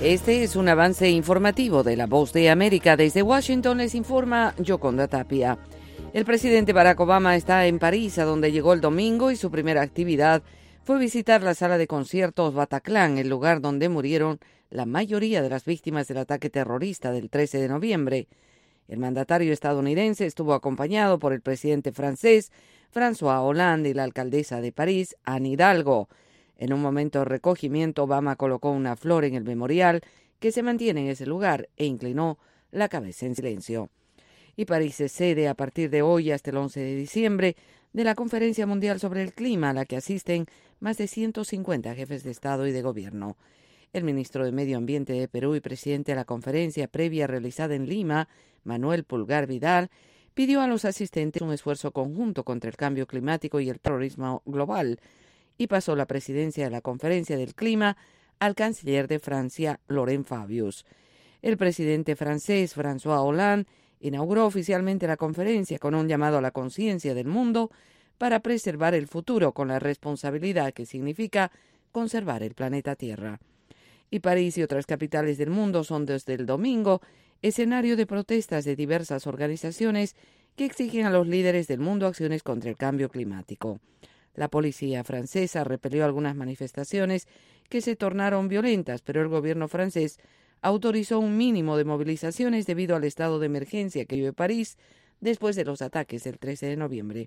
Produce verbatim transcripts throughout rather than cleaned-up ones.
Este es un avance informativo de La Voz de América. Desde Washington les informa Yoconda Tapia. El presidente Barack Obama está en París, a donde llegó el domingo, y su primera actividad fue visitar la sala de conciertos Bataclan, el lugar donde murieron la mayoría de las víctimas del ataque terrorista del trece de noviembre. El mandatario estadounidense estuvo acompañado por el presidente francés, François Hollande, y la alcaldesa de París, Anne Hidalgo. En un momento de recogimiento, Obama colocó una flor en el memorial que se mantiene en ese lugar e inclinó la cabeza en silencio. Y París es sede a partir de hoy hasta el once de diciembre de la Conferencia Mundial sobre el Clima, a la que asisten más de ciento cincuenta jefes de Estado y de Gobierno. El ministro de Medio Ambiente de Perú y presidente de la conferencia previa realizada en Lima, Manuel Pulgar Vidal, pidió a los asistentes un esfuerzo conjunto contra el cambio climático y el terrorismo global, y pasó la presidencia de la Conferencia del Clima al canciller de Francia, Laurent Fabius. El presidente francés, François Hollande, inauguró oficialmente la conferencia con un llamado a la conciencia del mundo para preservar el futuro con la responsabilidad que significa conservar el planeta Tierra. Y París y otras capitales del mundo son desde el domingo escenario de protestas de diversas organizaciones que exigen a los líderes del mundo acciones contra el cambio climático. La policía francesa repelió algunas manifestaciones que se tornaron violentas, pero el gobierno francés autorizó un mínimo de movilizaciones debido al estado de emergencia que vive París después de los ataques del trece de noviembre.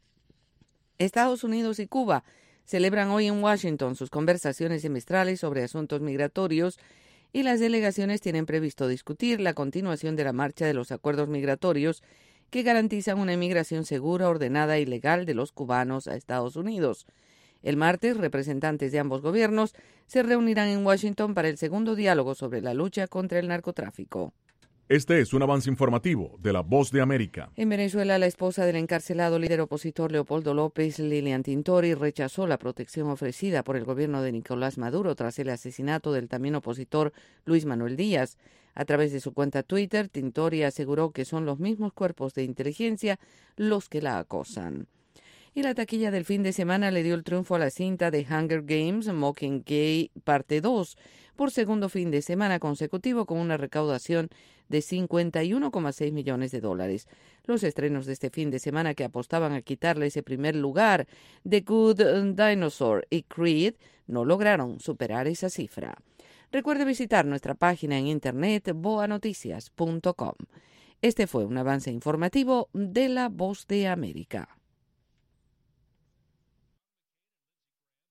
Estados Unidos y Cuba celebran hoy en Washington sus conversaciones semestrales sobre asuntos migratorios, y las delegaciones tienen previsto discutir la continuación de la marcha de los acuerdos migratorios que garantizan una inmigración segura, ordenada y legal de los cubanos a Estados Unidos. El martes, representantes de ambos gobiernos se reunirán en Washington para el segundo diálogo sobre la lucha contra el narcotráfico. Este es un avance informativo de La Voz de América. En Venezuela, la esposa del encarcelado líder opositor Leopoldo López, Lilian Tintori, rechazó la protección ofrecida por el gobierno de Nicolás Maduro tras el asesinato del también opositor Luis Manuel Díaz. A través de su cuenta Twitter, Tintori aseguró que son los mismos cuerpos de inteligencia los que la acosan. Y la taquilla del fin de semana le dio el triunfo a la cinta de Hunger Games, Mockingjay Parte dos, por segundo fin de semana consecutivo, con una recaudación de cincuenta y uno coma seis millones de dólares. Los estrenos de este fin de semana, que apostaban a quitarle ese primer lugar de Good Dinosaur y Creed, no lograron superar esa cifra. Recuerde visitar nuestra página en internet boa noticias punto com. Este fue un avance informativo de La Voz de América.